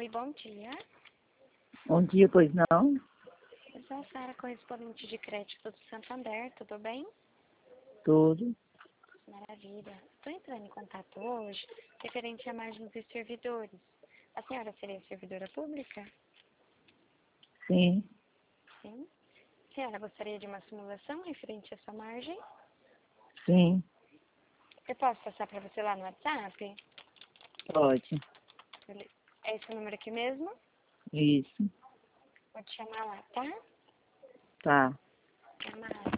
bom dia. Bom dia, pois não? Eu sou a Sara, correspondente de crédito do Santander, tudo bem? Tudo. Maravilha. Estou entrando em contato hoje referente à margem dos servidores. A senhora seria servidora pública? Sim. Sim. A senhora gostaria de uma simulação referente à sua margem? Sim. Eu posso passar para você lá no WhatsApp? Pode. É esse o número aqui mesmo? Isso. Vou te chamar lá, tá? Tá. Amara.